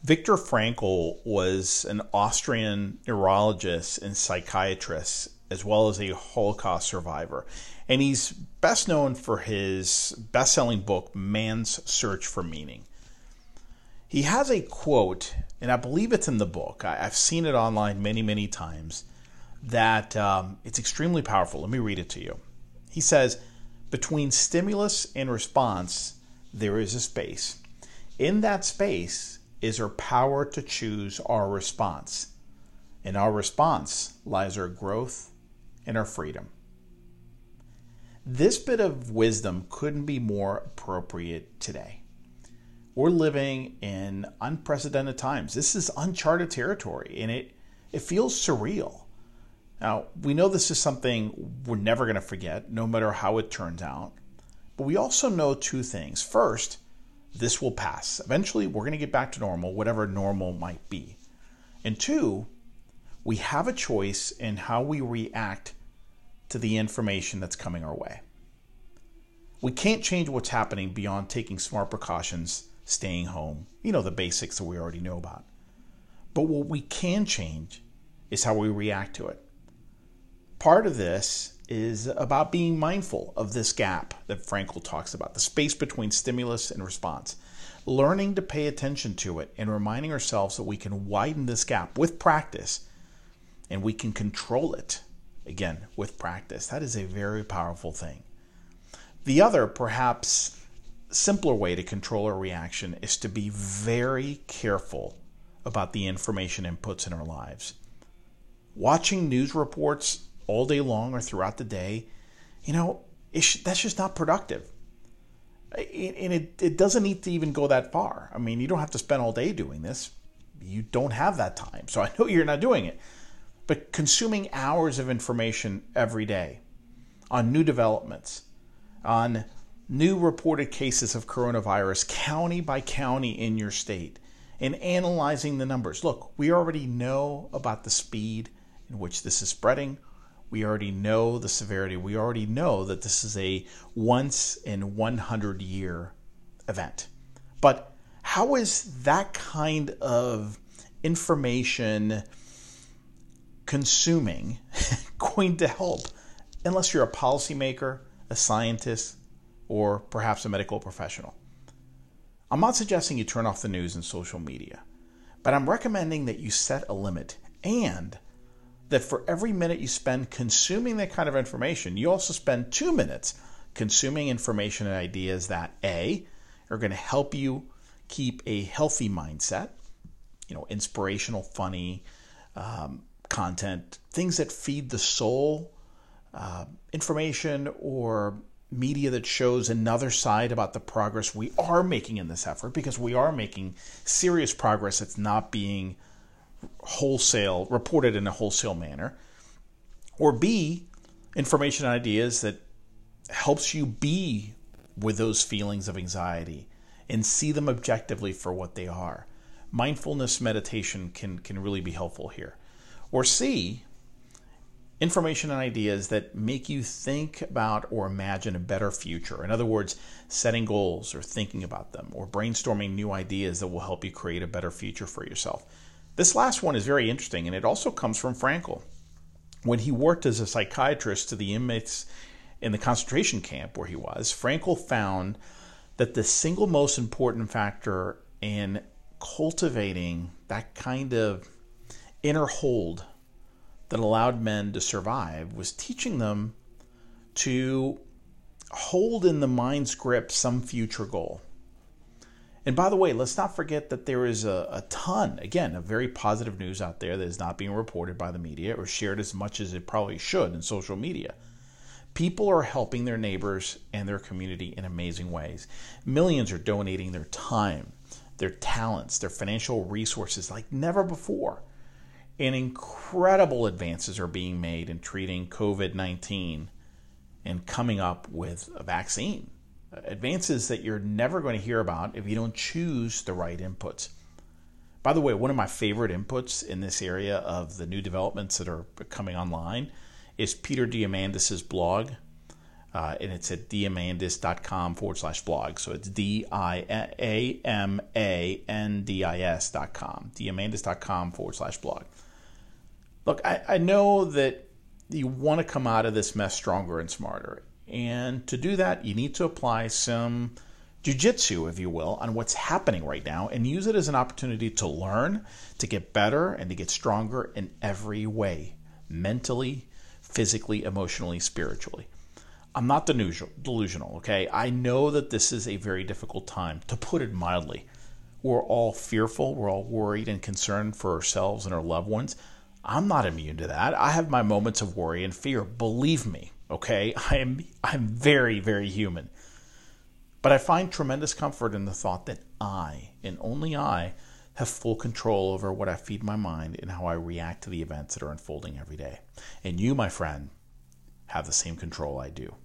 Viktor Frankl was an Austrian neurologist and psychiatrist, as well as a Holocaust survivor. And he's best known for his best-selling book, Man's Search for Meaning. He has a quote, and I believe it's in the book. I've seen it online many, many times, that it's extremely powerful. Let me read it to you. He says, "Between stimulus and response, there is a space. In that space is our power to choose our response. In our response lies our growth and our freedom." This bit of wisdom couldn't be more appropriate today. We're living in unprecedented times. This is uncharted territory, and it feels surreal. Now, we know this is something we're never going to forget, no matter how it turns out. But we also know two things. First, this will pass. Eventually, we're going to get back to normal, whatever normal might be. And two, we have a choice in how we react to the information that's coming our way. We can't change what's happening beyond taking smart precautions, staying home, the basics that we already know about. But what we can change is how we react to it. Part of this is about being mindful of this gap that Frankl talks about, the space between stimulus and response. Learning to pay attention to it and reminding ourselves that we can widen this gap with practice, and we can control it, again, with practice. That is a very powerful thing. The other, perhaps simpler way to control our reaction is to be very careful about the information inputs in our lives. Watching news reports all day long or throughout the day, that's just not productive. And it doesn't need to even go that far. I mean, you don't have to spend all day doing this. You don't have that time. So I know you're not doing it. But consuming hours of information every day on new developments, on new reported cases of coronavirus, county by county in your state, and analyzing the numbers. Look, we already know about the speed in which this is spreading. We already know the severity. We already know that this is a once in 100 year event. But how is that kind of information consuming going to help, unless you're a policymaker, a scientist, or perhaps a medical professional? I'm not suggesting you turn off the news and social media, but I'm recommending that you set a limit, and that for every minute you spend consuming that kind of information, you also spend 2 minutes consuming information and ideas that A, are going to help you keep a healthy mindset, inspirational, funny content, things that feed the soul, information or media that shows another side about the progress we are making in this effort, because we are making serious progress. It's not being reported in a wholesale manner. Or B, information and ideas that helps you be with those feelings of anxiety and see them objectively for what they are. Mindfulness meditation can really be helpful here. Or C, information and ideas that make you think about or imagine a better future. In other words, setting goals or thinking about them, or brainstorming new ideas that will help you create a better future for yourself. This last one is very interesting, and it also comes from Frankl. When he worked as a psychiatrist to the inmates in the concentration camp where he was, Frankl found that the single most important factor in cultivating that kind of inner hold that allowed men to survive was teaching them to hold in the mind's grip some future goal. And by the way, let's not forget that there is a ton, again, of very positive news out there that is not being reported by the media or shared as much as it probably should in social media. People are helping their neighbors and their community in amazing ways. Millions are donating their time, their talents, their financial resources like never before. And incredible advances are being made in treating COVID-19 and coming up with a vaccine. Advances that you're never going to hear about if you don't choose the right inputs. By the way, one of my favorite inputs in this area of the new developments that are coming online is Peter Diamandis' blog. and it's at diamandis.com/blog. So it's diamandis.com, diamandis.com/blog. Look, I know that you want to come out of this mess stronger and smarter. And to do that, you need to apply some jiu-jitsu, if you will, on what's happening right now and use it as an opportunity to learn, to get better, and to get stronger in every way, mentally, physically, emotionally, spiritually. I'm not delusional, okay? I know that this is a very difficult time, to put it mildly. We're all fearful. We're all worried and concerned for ourselves and our loved ones. I'm not immune to that. I have my moments of worry and fear. Believe me, okay? I'm very, very human. But I find tremendous comfort in the thought that I, and only I, have full control over what I feed my mind and how I react to the events that are unfolding every day. And you, my friend, have the same control I do.